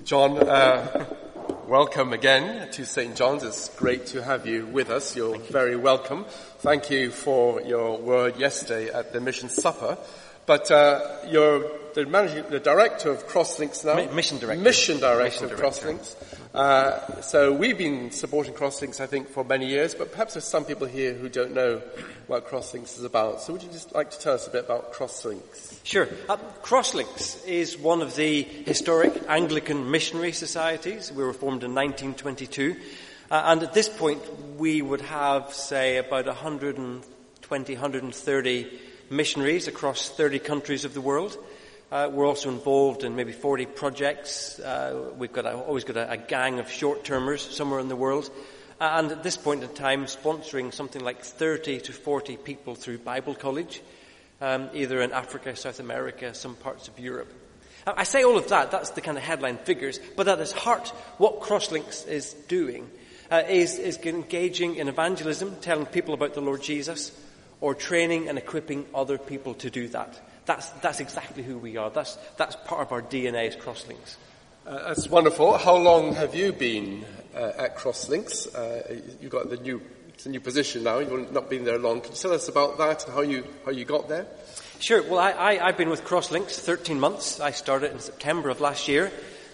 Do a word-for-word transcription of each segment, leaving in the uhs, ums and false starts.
John, uh, welcome again to Saint John's. It's great to have you with us. You're very welcome. Thank you for your word yesterday at the mission supper. But uh, you're the, manager, the director of Crosslinks now. Mi- mission director. Mission director mission of director. Crosslinks. Uh, so we've been supporting Crosslinks, I think, for many years, but perhaps there's some people here who don't know what Crosslinks is about. So would you just like to tell us a bit about Crosslinks? Sure. Uh, Crosslinks is one of the historic Anglican missionary societies. We were formed in nineteen twenty-two. Uh, and at this point, we would have, say, about one hundred twenty, one hundred thirty missionaries across thirty countries of the world. Uh, we're also involved in maybe forty projects. Uh, we've got a, always got a, a gang of short-termers somewhere in the world. Uh, and at this point in time, sponsoring something like thirty to forty people through Bible College, um, either in Africa, South America, some parts of Europe. Now, I say all of that, that's the kind of headline figures, but at its heart, what Crosslinks is doing uh, is, is engaging in evangelism, telling people about the Lord Jesus, or training and equipping other people to do that. That's, that's exactly who we are. That's, that's part of our D N A as Crosslinks. Uh, that's wonderful. How long have you been uh, at Crosslinks? Uh, you've got the new, it's a new position now. You've not been there long. Can you tell us about that and how you, how you got there? Sure. Well, I, I, I've been with Crosslinks thirteen months. I started in September of last year.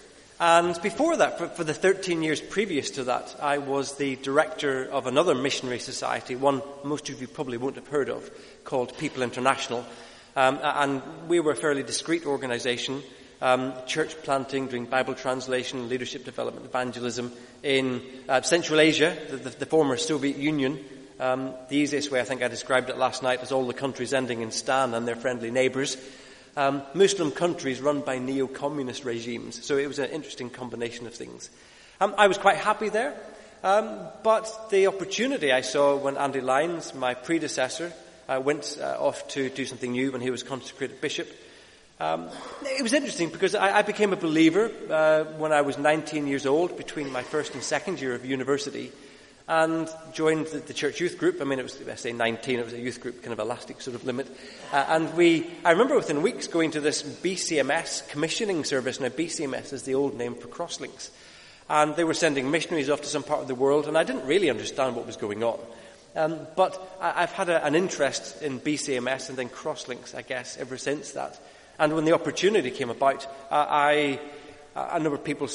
And before that, for, for the thirteen years previous to that, I was the director of another missionary society, one most of you probably won't have heard of, called People International. Um, and we were a fairly discreet organisation, um, church planting, doing Bible translation, leadership development, evangelism in uh, Central Asia, the, the, the former Soviet Union. Um, the easiest way I think I described it last night is all the countries ending in Stan and their friendly neighbours. Um, Muslim countries run by neo-communist regimes. So it was an interesting combination of things. Um, I was quite happy there. Um, but the opportunity I saw when Andy Lyons, my predecessor, I went uh, off to do something new when he was consecrated bishop. Um, it was interesting because I, I became a believer uh, when I was nineteen years old, between my first and second year of university, and joined the, the church youth group. I mean, it was, I say nineteen, it was a youth group, kind of elastic sort of limit. Uh, and we, I remember within weeks going to this B C M S commissioning service. Now, B C M S is the old name for Crosslinks. And they were sending missionaries off to some part of the world, and I didn't really understand what was going on. Um, but I, I've had a, an interest in B C M S and then Crosslinks, I guess, ever since that. And when the opportunity came about, uh, I, a number of people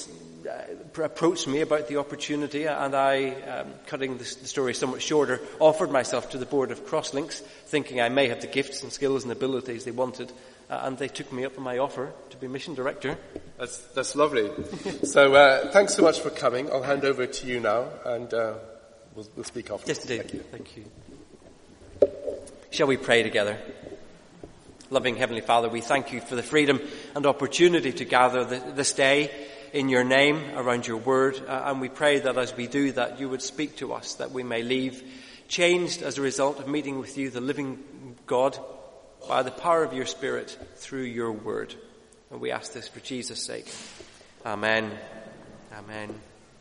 uh, approached me about the opportunity, and I, um, cutting the, the story somewhat shorter, offered myself to the board of Crosslinks, thinking I may have the gifts and skills and abilities they wanted, uh, and they took me up on my offer to be mission director. That's, that's lovely. So uh, thanks so much for coming. I'll hand over to you now, and uh, we'll, we'll speak after. Yes, indeed. Thank you. Thank you. Shall we pray together? Loving Heavenly Father, we thank you for the freedom and opportunity to gather this day in your name, around your word, uh, and we pray that as we do that, you would speak to us, that we may leave changed as a result of meeting with you, the living God, by the power of your Spirit through your word. And we ask this for Jesus' sake. Amen. Amen.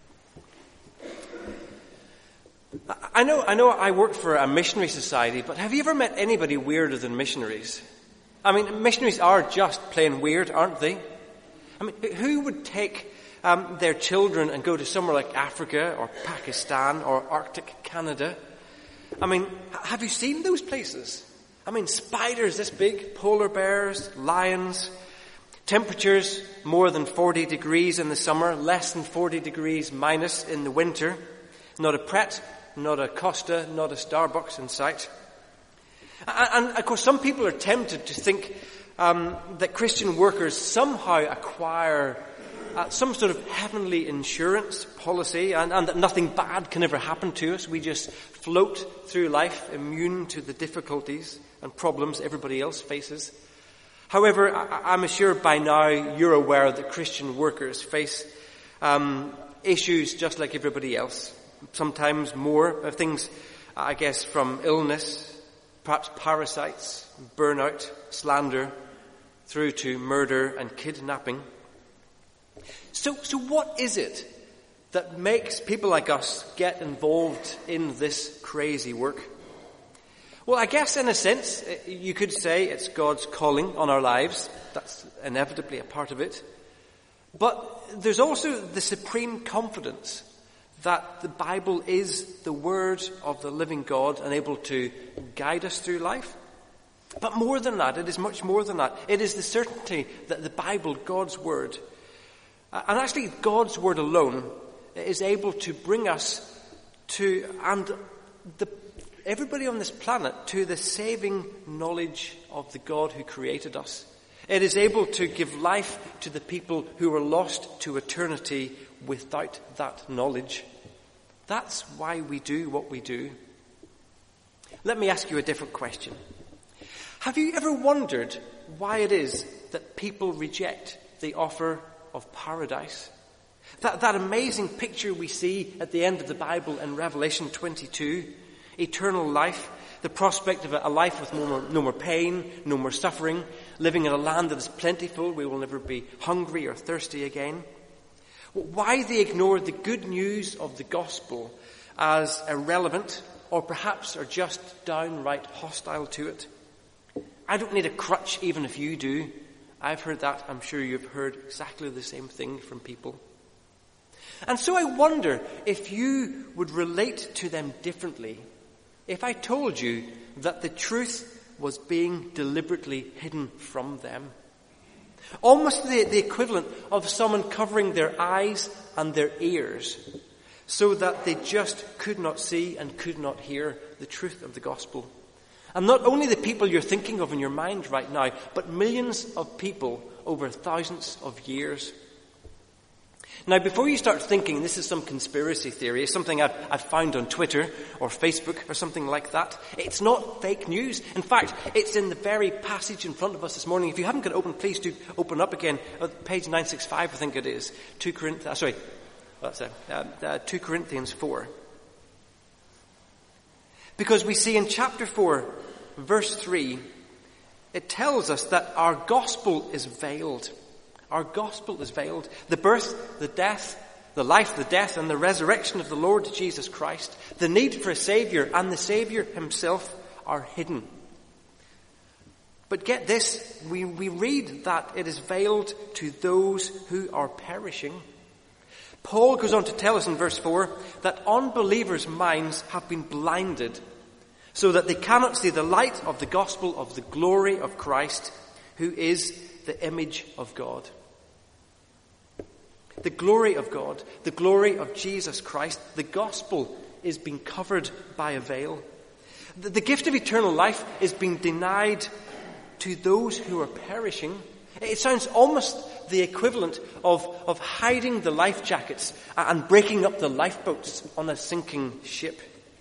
I know, I know I work for a missionary society, but have you ever met anybody weirder than missionaries? I mean, missionaries are just plain weird, aren't they? I mean, who would take um, their children and go to somewhere like Africa or Pakistan or Arctic Canada? I mean, have you seen those places? I mean, spiders this big, polar bears, lions, temperatures more than forty degrees in the summer, less than forty degrees minus in the winter, not a Pret, not a Costa, not a Starbucks in sight. And, and of course, some people are tempted to think um, that Christian workers somehow acquire uh, some sort of heavenly insurance policy, and, and that nothing bad can ever happen to us. We just float through life immune to the difficulties and problems everybody else faces. However, I, I'm sure by now you're aware that Christian workers face um, issues just like everybody else. Sometimes more uh, things, I guess, from illness, perhaps parasites, burnout, slander, through to murder and kidnapping. So, so what is it that makes people like us get involved in this crazy work? Well, I guess in a sense, you could say it's God's calling on our lives. That's inevitably a part of it. But there's also the supreme confidence that the Bible is the word of the living God and able to guide us through life. But more than that, it is much more than that. It is the certainty that the Bible, God's word, and actually God's word alone, is able to bring us to, and the, everybody on this planet, to the saving knowledge of the God who created us. It is able to give life to the people who are lost to eternity without that knowledge. That's why we do what we do. Let me ask you a different question. Have you ever wondered why it is that people reject the offer of paradise? That, that amazing picture we see at the end of the Bible in Revelation twenty-two, eternal life, the prospect of a life with no more, no more pain, no more suffering, living in a land that is plentiful, we will never be hungry or thirsty again. Why they ignore the good news of the gospel as irrelevant, or perhaps are just downright hostile to it. I don't need a crutch even if you do. I've heard that. I'm sure you've heard exactly the same thing from people. And so I wonder if you would relate to them differently if I told you that the truth was being deliberately hidden from them. Almost the, the equivalent of someone covering their eyes and their ears so that they just could not see and could not hear the truth of the gospel. And not only the people you're thinking of in your mind right now, but millions of people over thousands of years. Now, before you start thinking this is some conspiracy theory, it's something I've, I've found on Twitter or Facebook or something like that, it's not fake news. In fact, it's in the very passage in front of us this morning. If you haven't got it open, please do open up again. Uh, page nine sixty-five, I think it is. two Corinthians, uh, sorry, that's it, uh, uh, two Corinthians four. Because we see in chapter four, verse three, it tells us that our gospel is veiled. Our gospel is veiled. The birth, the death, the life, the death, and the resurrection of the Lord Jesus Christ, the need for a Savior and the Savior himself are hidden. But get this, we, we read that it is veiled to those who are perishing. Paul goes on to tell us in verse four that unbelievers' minds have been blinded so that they cannot see the light of the gospel of the glory of Christ, who is the image of God. The glory of God, the glory of Jesus Christ, the gospel is being covered by a veil. The, the gift of eternal life is being denied to those who are perishing. It sounds almost the equivalent of, of hiding the life jackets and breaking up the lifeboats on a sinking ship.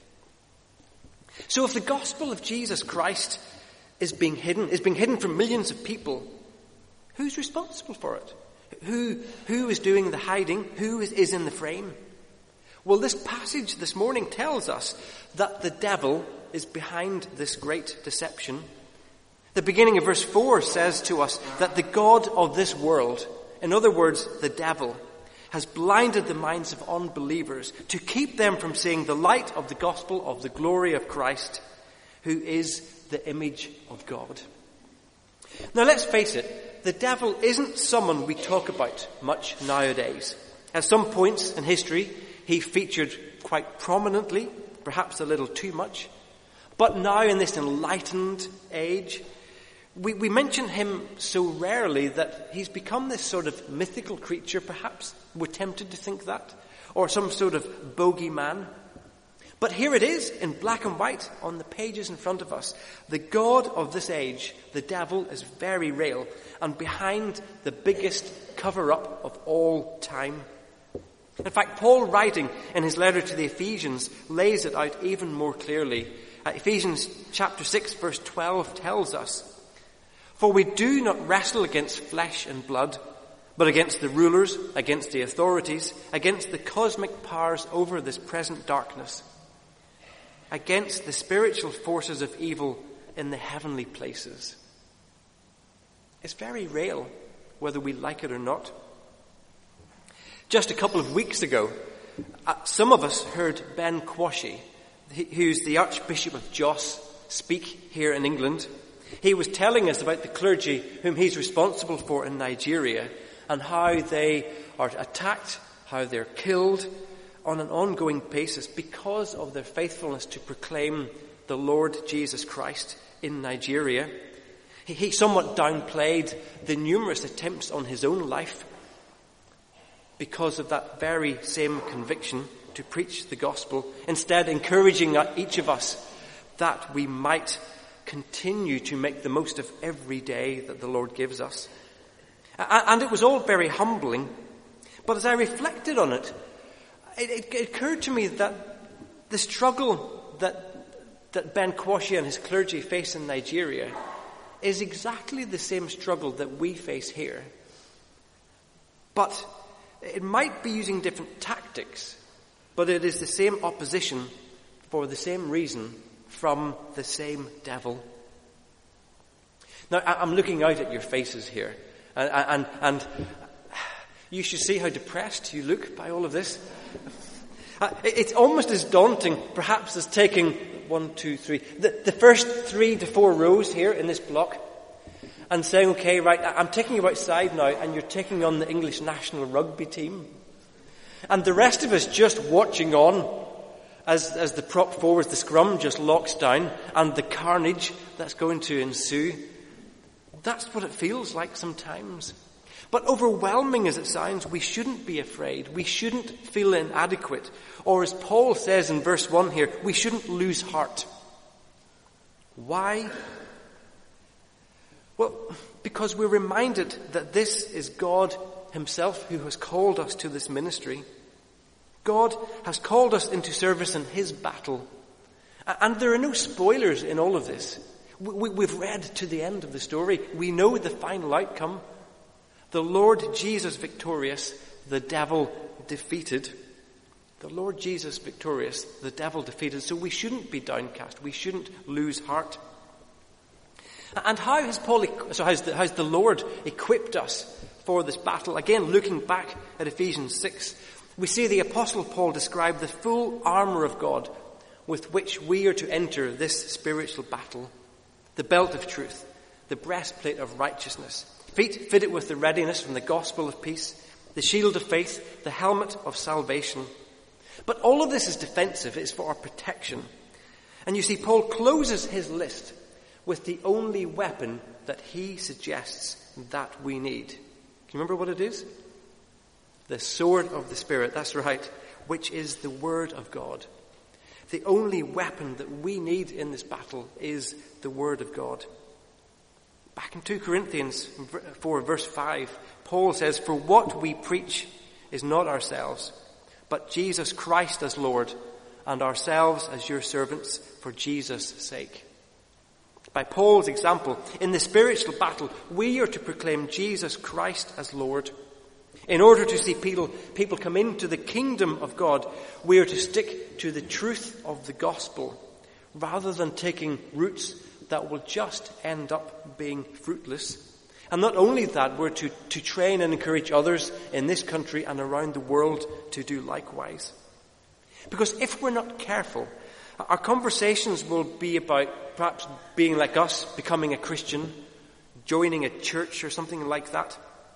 So if the gospel of Jesus Christ is being hidden, is being hidden from millions of people, who's responsible for it? Who, who is doing the hiding? Who is, is in the frame? Well, this passage this morning tells us that the devil is behind this great deception. The beginning of verse four says to us that the God of this world, in other words, the devil, has blinded the minds of unbelievers to keep them from seeing the light of the gospel of the glory of Christ, who is the image of God. Now let's face it, the devil isn't someone we talk about much nowadays. At some points in history, he featured quite prominently, perhaps a little too much. But now in this enlightened age, we, we mention him so rarely that he's become this sort of mythical creature, perhaps. We're tempted to think that. Or some sort of bogeyman. But here it is, in black and white, on the pages in front of us. The God of this age, the devil, is very real, and behind the biggest cover-up of all time. In fact, Paul, writing in his letter to the Ephesians, lays it out even more clearly. Uh, Ephesians chapter six, verse twelve tells us, "For we do not wrestle against flesh and blood, but against the rulers, against the authorities, against the cosmic powers over this present darkness, against the spiritual forces of evil in the heavenly places." It's very real, whether we like it or not. Just a couple of weeks ago, uh, some of us heard Ben Quashie, who's the Archbishop of Jos, speak here in England. He was telling us about the clergy whom he's responsible for in Nigeria and how they are attacked, how they're killed on an ongoing basis because of their faithfulness to proclaim the Lord Jesus Christ in Nigeria. He, he somewhat downplayed the numerous attempts on his own life because of that very same conviction to preach the gospel, instead encouraging each of us that we might continue to make the most of every day that the Lord gives us. And it was all very humbling, but as I reflected on it, it, it occurred to me that the struggle that that Ben Kwashi and his clergy face in Nigeria is exactly the same struggle that we face here. But it might be using different tactics, but it is the same opposition for the same reason from the same devil. Now, I'm looking out at your faces here, and, and, and you should see how depressed you look by all of this. It's almost as daunting, perhaps, as taking one, two, three, the, the first three to four rows here in this block and saying, okay, right, I'm taking you outside now and you're taking on the English national rugby team. And the rest of us just watching on as, as the prop forwards, the scrum just locks down and the carnage that's going to ensue. That's what it feels like sometimes. But overwhelming as it sounds, we shouldn't be afraid. We shouldn't feel inadequate. Or as Paul says in verse one here, we shouldn't lose heart. Why? Well, because we're reminded that this is God himself who has called us to this ministry. God has called us into service in his battle. And there are no spoilers in all of this. We've read to the end of the story. We know the final outcome. The Lord Jesus victorious, the devil defeated. The Lord Jesus victorious, the devil defeated. So we shouldn't be downcast. We shouldn't lose heart. And how has Paul, so how's the, how's the Lord equipped us for this battle? Again, looking back at Ephesians six, we see the Apostle Paul describe the full armour of God with which we are to enter this spiritual battle. The belt of truth, the breastplate of righteousness, feet fitted with the readiness from the gospel of peace, the shield of faith, the helmet of salvation. But all of this is defensive. It's for our protection. And you see, Paul closes his list with the only weapon that he suggests that we need. Can you remember what it is? The sword of the Spirit. That's right. Which is the word of God. The only weapon that we need in this battle is the word of God. Back in Second Corinthians four, verse five, Paul says, "For what we preach is not ourselves, but Jesus Christ as Lord, and ourselves as your servants for Jesus' sake." By Paul's example, in the spiritual battle, we are to proclaim Jesus Christ as Lord. In order to see people, people come into the kingdom of God, we are to stick to the truth of the gospel, rather than taking routes that will just end up being fruitless. And not only that, we're to, to train and encourage others in this country and around the world to do likewise. Because if we're not careful, our conversations will be about perhaps being like us, becoming a Christian, joining a church or something like that.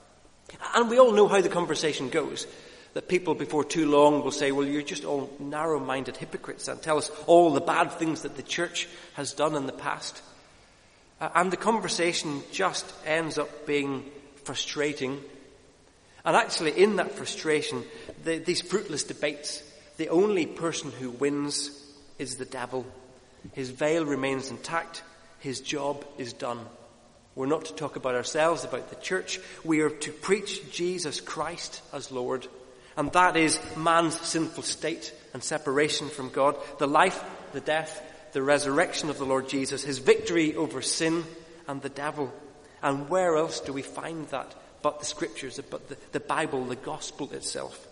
And we all know how the conversation goes. That people before too long will say, well, you're just all narrow-minded hypocrites, and tell us all the bad things that the church has done in the past. Uh, and the conversation just ends up being frustrating. And actually, in that frustration, the, these fruitless debates, the only person who wins is the devil. His veil remains intact. His job is done. We're not to talk about ourselves, about the church. We are to preach Jesus Christ as Lord. And that is man's sinful state and separation from God, the life, the death, the resurrection of the Lord Jesus, his victory over sin and the devil. And where else do we find that but the scriptures, but the, the Bible, the gospel itself?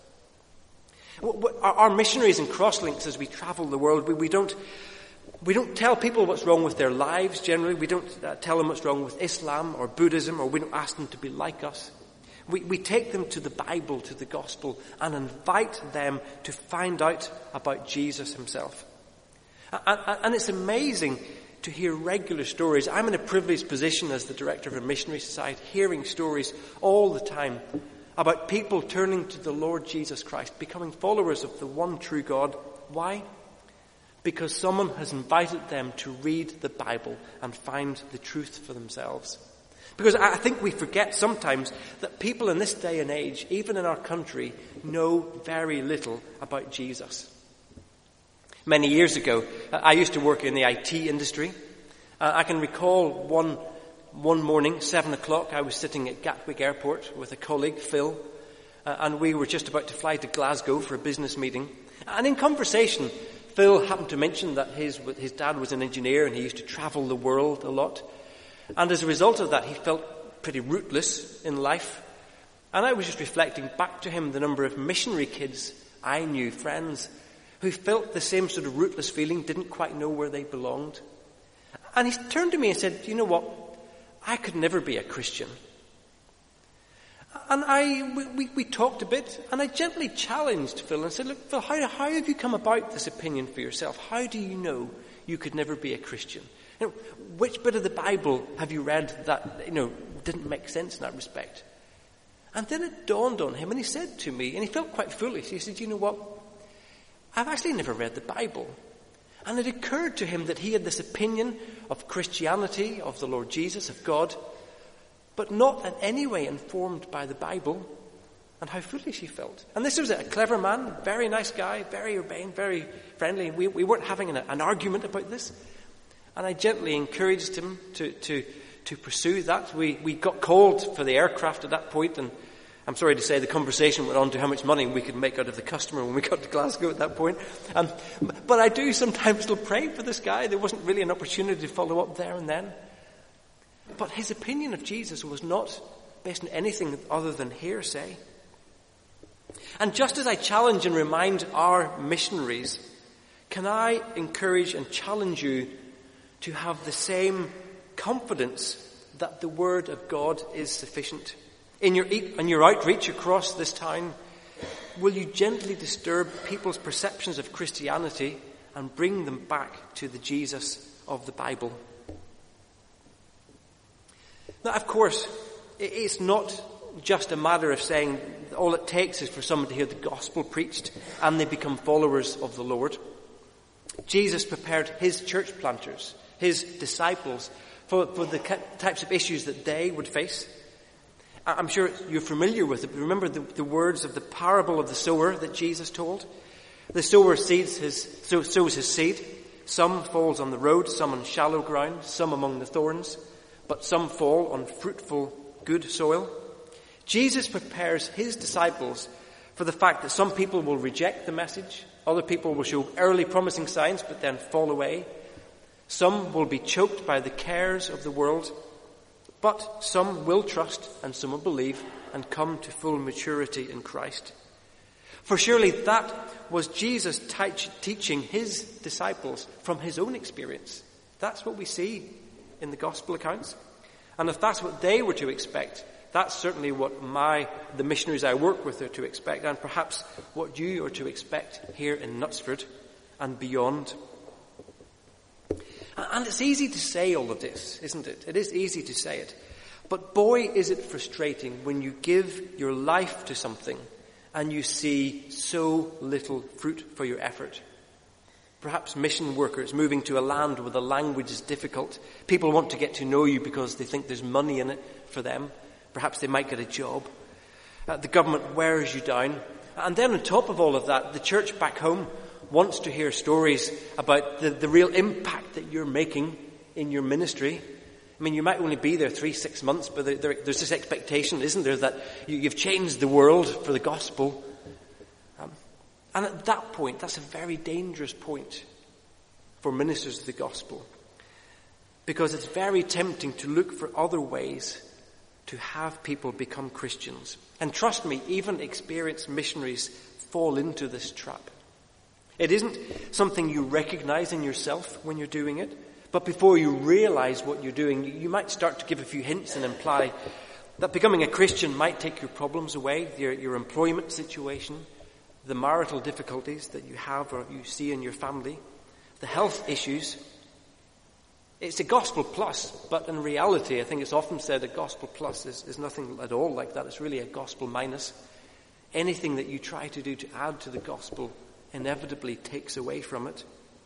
Our missionaries and Crosslinks, as we travel the world, we, we don't we don't tell people what's wrong with their lives generally. We don't uh, tell them what's wrong with Islam or Buddhism, or we don't ask them to be like us. We, we take them to the Bible, to the gospel, and invite them to find out about Jesus himself. And, and it's amazing to hear regular stories. I'm in a privileged position as the director of a missionary society, hearing stories all the time about people turning to the Lord Jesus Christ, becoming followers of the one true God. Why? Because someone has invited them to read the Bible and find the truth for themselves. Because I think we forget sometimes that people in this day and age, even in our country, know very little about Jesus. Many years ago, I used to work in the I T industry. Uh, I can recall one one morning, seven o'clock, I was sitting at Gatwick Airport with a colleague, Phil, uh, and we were just about to fly to Glasgow for a business meeting. And in conversation, Phil happened to mention that his his dad was an engineer and he used to travel the world a lot. And as a result of that, he felt pretty rootless in life. And I was just reflecting back to him the number of missionary kids I knew, friends, who felt the same sort of rootless feeling, didn't quite know where they belonged. And he turned to me and said, you know what, I could never be a Christian. And I, we, we, we talked a bit, and I gently challenged Phil and said, look, Phil, how, how have you come about this opinion for yourself? How do you know you could never be a Christian? You know, which bit of the Bible have you read that, you know, didn't make sense in that respect? And then it dawned on him, and he said to me, and he felt quite foolish, he said, you know what, I've actually never read the Bible. And it occurred to him that he had this opinion of Christianity, of the Lord Jesus, of God, but not in any way informed by the Bible, and how foolish he felt. And this was a clever man, very nice guy, very urbane, very friendly. We, we weren't having an, an argument about this. And I gently encouraged him to, to, to pursue that. We, we got called for the aircraft at that point, and I'm sorry to say the conversation went on to how much money we could make out of the customer when we got to Glasgow at that point. Um, but I do sometimes still pray for this guy. There wasn't really an opportunity to follow up there and then. But his opinion of Jesus was not based on anything other than hearsay. And just as I challenge and remind our missionaries, can I encourage and challenge you to have the same confidence that the Word of God is sufficient? In your, in your outreach across this town, will you gently disturb people's perceptions of Christianity and bring them back to the Jesus of the Bible? Now, of course, it's not just a matter of saying all it takes is for someone to hear the gospel preached and they become followers of the Lord. Jesus prepared his church planters, his disciples, for, for the types of issues that they would face. I'm sure you're familiar with it. Remember the, the words of the parable of the sower that Jesus told? The sower seeds his, so, sows his seed. Some falls on the road, some on shallow ground, some among the thorns, but some fall on fruitful, good soil. Jesus prepares his disciples for the fact that some people will reject the message, other people will show early promising signs but then fall away. Some will be choked by the cares of the world, but some will trust and some will believe and come to full maturity in Christ. For surely that was Jesus t- teaching his disciples from his own experience. That's what we see in the gospel accounts. And if that's what they were to expect, that's certainly what my the missionaries I work with are to expect, and perhaps what you are to expect here in Knutsford and beyond. And it's easy to say all of this, isn't it? It is easy to say it. But boy, is it frustrating when you give your life to something and you see so little fruit for your effort. Perhaps mission workers moving to a land where the language is difficult. People want to get to know you because they think there's money in it for them. Perhaps they might get a job. Uh, the government wears you down. And then on top of all of that, the church back home wants to hear stories about the, the real impact that you're making in your ministry. I mean, you might only be there three, six months, but there, there, there's this expectation, isn't there, that you, you've changed the world for the gospel. Um, and at that point, that's a very dangerous point for ministers of the gospel, because it's very tempting to look for other ways to have people become Christians. And trust me, even experienced missionaries fall into this trap. It isn't something you recognize in yourself when you're doing it, but before you realize what you're doing, you might start to give a few hints and imply that becoming a Christian might take your problems away, your, your employment situation, the marital difficulties that you have or you see in your family, the health issues. It's a gospel plus, but in reality, I think it's often said a gospel plus is, is nothing at all like that. It's really a gospel minus. Anything that you try to do to add to the gospel inevitably takes away from it.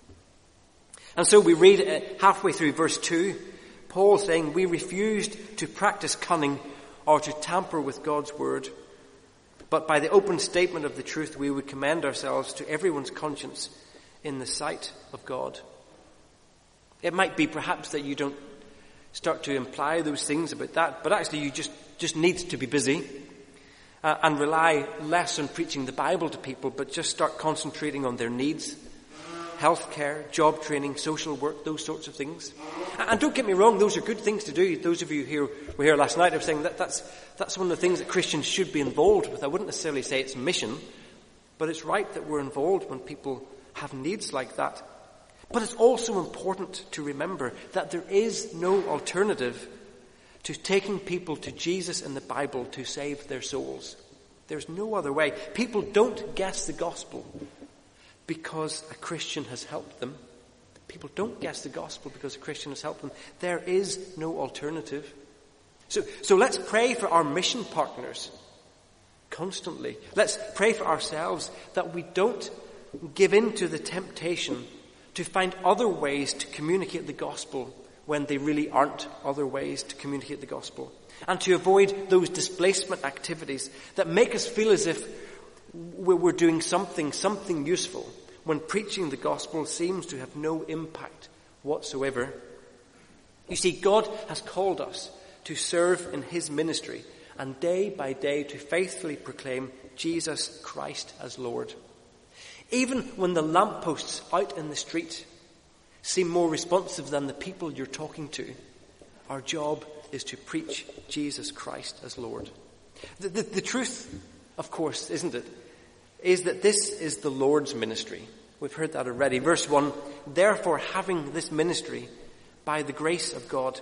And so we read uh, halfway through verse two, Paul saying, we refused to practice cunning or to tamper with God's word, but by the open statement of the truth we would commend ourselves to everyone's conscience in the sight of God. It might be perhaps that you don't start to imply those things about that, but actually you just, just need to be busy uh, and rely less on preaching the Bible to people, but just start concentrating on their needs, healthcare, job training, social work, those sorts of things. And don't get me wrong, those are good things to do. Those of you who were here last night are saying that that's, that's one of the things that Christians should be involved with. I wouldn't necessarily say it's mission, but it's right that we're involved when people have needs like that. But it's also important to remember that there is no alternative to taking people to Jesus and the Bible to save their souls. There's no other way. People don't guess the gospel because a Christian has helped them. People don't guess the gospel because a Christian has helped them. There is no alternative. So, so let's pray for our mission partners constantly. Let's pray for ourselves that we don't give in to the temptation to find other ways to communicate the gospel when they really aren't other ways to communicate the gospel. And to avoid those displacement activities that make us feel as if we're doing something, something useful, when preaching the gospel seems to have no impact whatsoever. You see, God has called us to serve in his ministry and day by day to faithfully proclaim Jesus Christ as Lord. Even when the lampposts out in the street seem more responsive than the people you're talking to, our job is to preach Jesus Christ as Lord. The, the, the truth, of course, isn't it, is that this is the Lord's ministry. We've heard that already. Verse one, therefore having this ministry by the grace of God.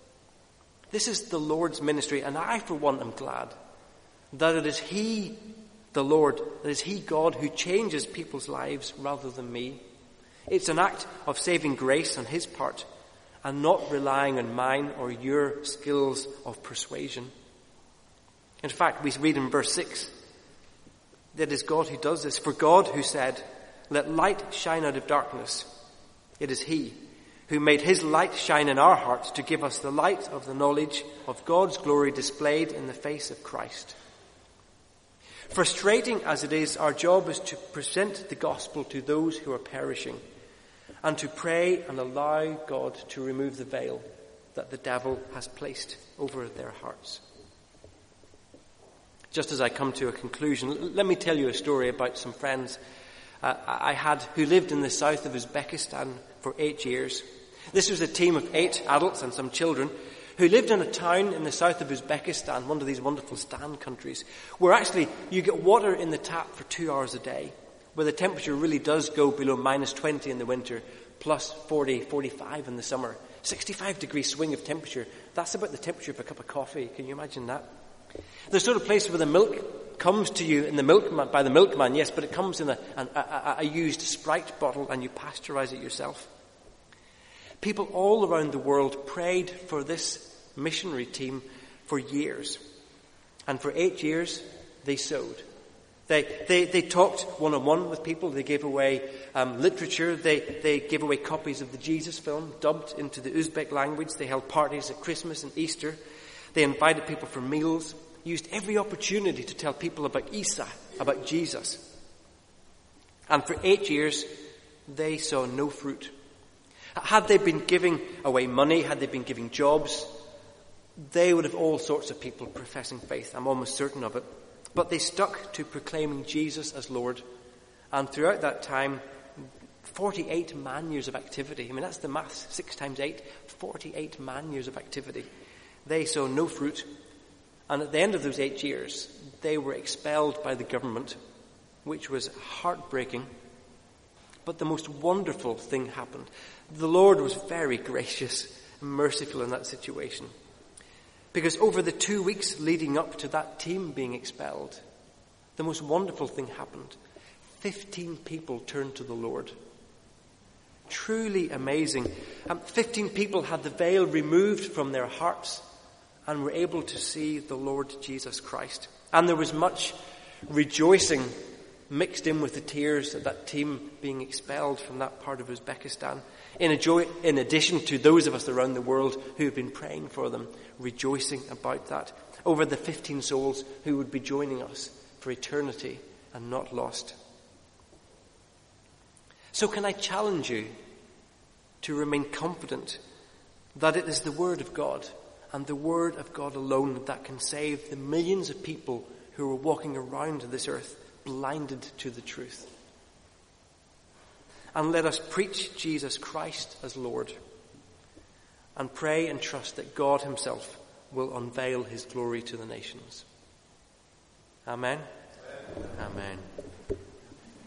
This is the Lord's ministry, and I for one am glad that it is he, the Lord, that is he, God, who changes people's lives rather than me. It's an act of saving grace on his part and not relying on mine or your skills of persuasion. In fact, we read in verse six, that it is God who does this. For God who said, let light shine out of darkness. It is he who made his light shine in our hearts to give us the light of the knowledge of God's glory displayed in the face of Christ. Frustrating as it is, our job is to present the gospel to those who are perishing and to pray and allow God to remove the veil that the devil has placed over their hearts. Just as I come to a conclusion, let me tell you a story about some friends uh, I had who lived in the south of Uzbekistan for eight years. This was a team of eight adults and some children who lived in a town in the south of Uzbekistan, one of these wonderful Stan countries, where actually you get water in the tap for two hours a day, where the temperature really does go below minus twenty in the winter, plus forty, forty-five in the summer. sixty-five degree swing of temperature. That's about the temperature of a cup of coffee. Can you imagine that? The sort of place where the milk comes to you in the milkman, by the milkman, yes, but it comes in a, a, a, a used Sprite bottle and you pasteurize it yourself. People all around the world prayed for this missionary team for years. And for eight years, they sowed. They, they, they talked one-on-one with people. They gave away um, literature. They, they gave away copies of the Jesus film, dubbed into the Uzbek language. They held parties at Christmas and Easter. They invited people for meals, used every opportunity to tell people about Isa, about Jesus. And for eight years, they saw no fruit. Had they been giving away money, had they been giving jobs, they would have all sorts of people professing faith. I'm almost certain of it. But they stuck to proclaiming Jesus as Lord. And throughout that time, forty-eight man-years of activity. I mean, that's the maths. Six times eight, forty-eight man-years of activity. They saw no fruit. And at the end of those eight years, they were expelled by the government, which was heartbreaking. But the most wonderful thing happened. The Lord was very gracious and merciful in that situation. Because over the two weeks leading up to that team being expelled, the most wonderful thing happened. Fifteen people turned to the Lord. truly amazing. Um, Fifteen people had the veil removed from their hearts and were able to see the Lord Jesus Christ. And there was much rejoicing mixed in with the tears of that team being expelled from that part of Uzbekistan. In, a joy, in addition to those of us around the world who have been praying for them, rejoicing about that, over the fifteen souls who would be joining us for eternity and not lost. So can I challenge you to remain confident that it is the Word of God and the Word of God alone that can save the millions of people who are walking around this earth blinded to the truth. And let us preach Jesus Christ as Lord and pray and trust that God himself will unveil his glory to the nations. Amen. Amen. Amen.